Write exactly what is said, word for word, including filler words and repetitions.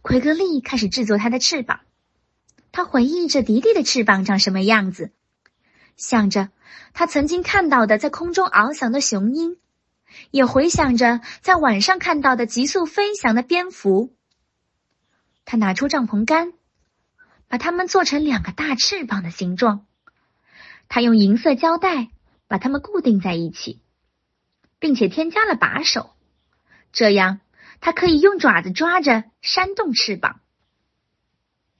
奎格利开始制作他的翅膀。他回忆着迪迪的翅膀长什么样子，想着他曾经看到的在空中翱翔的雄鹰，也回想着在晚上看到的急速飞翔的蝙蝠。他拿出帐篷杆，把它们做成两个大翅膀的形状。他用银色胶带把它们固定在一起，并且添加了把手，这样他可以用爪子抓着扇动翅膀。